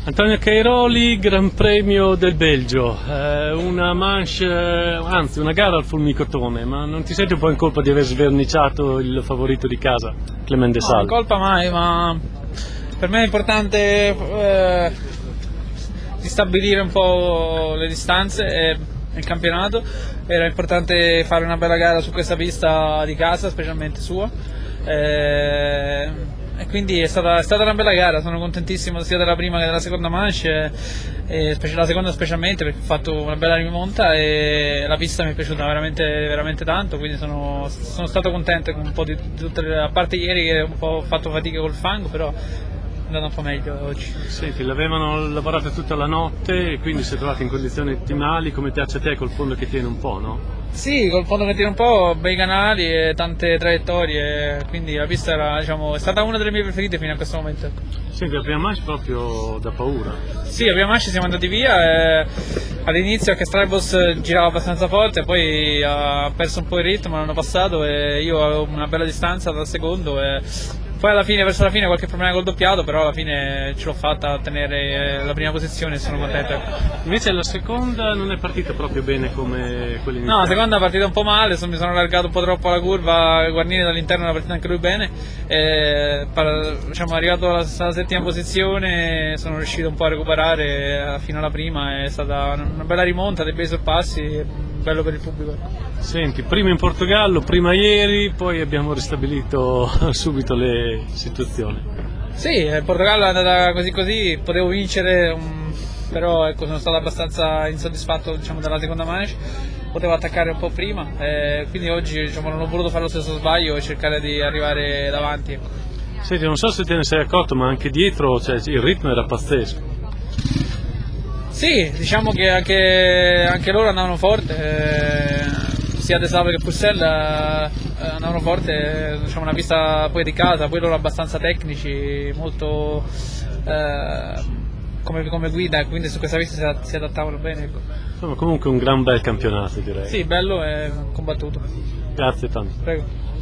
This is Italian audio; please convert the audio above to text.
Antonio Cairoli, Gran Premio del Belgio, una manche, anzi una gara al fulmicotone, ma non ti senti un po' in colpa di aver sverniciato il favorito di casa, Clément No, Desalle? in colpa mai, ma per me è importante di stabilire un po' le distanze e il campionato. Era importante fare una bella gara su questa pista di casa, specialmente sua. E quindi è stata una bella gara, sono contentissimo sia della prima che della seconda manche, la seconda specialmente perché ho fatto una bella rimonta e la pista mi è piaciuta veramente tanto, quindi sono stato contento con un po' di tutte a parte ieri che un po' ho fatto fatica col fango, però è andato un po' meglio oggi. Senti, l'avevano lavorato tutta la notte e quindi si è trovato in condizioni ottimali, come piace a te col fondo che tiene un po', no? Sì, col fondo che tiene un po', bei canali e tante traiettorie, quindi la pista era, diciamo, è stata una delle mie preferite fino a questo momento. Senti, la prima manche proprio da paura. Sì, la prima manche siamo andati via, all'inizio che Strybos girava abbastanza forte, poi ha perso un po' il ritmo, l'hanno passato e io avevo una bella distanza dal secondo e poi alla fine, verso la fine, qualche problema col doppiato, però alla fine ce l'ho fatta a tenere la prima posizione e sono contento. Invece la seconda non è partita proprio bene come quella iniziale. No, la seconda è partita un po' male, mi sono allargato un po' troppo alla curva, Guarnini dall'interno era partito anche lui bene, diciamo, arrivato alla settima posizione sono riuscito un po' a recuperare fino alla prima, è stata una bella rimonta, dei bei sorpassi, bello per il pubblico. Senti, prima in Portogallo, prima ieri, poi abbiamo ristabilito subito le situazioni. Sì, il Portogallo è andata così, potevo vincere, però ecco, sono stato abbastanza insoddisfatto, diciamo, dalla seconda manche, potevo attaccare un po' prima, quindi oggi, diciamo, non ho voluto fare lo stesso sbaglio e cercare di arrivare davanti. Ecco. Senti, non so se te ne sei accorto, ma anche dietro, cioè, il ritmo era pazzesco. Sì, diciamo che anche loro andavano forte, sia De Sable che Purcell andavano forte, diciamo una pista poi di casa, poi loro abbastanza tecnici, molto come guida, quindi su questa pista si adattavano bene. Ecco. Insomma, comunque un gran bel campionato, direi. Sì, bello e combattuto. Grazie tanto. Prego.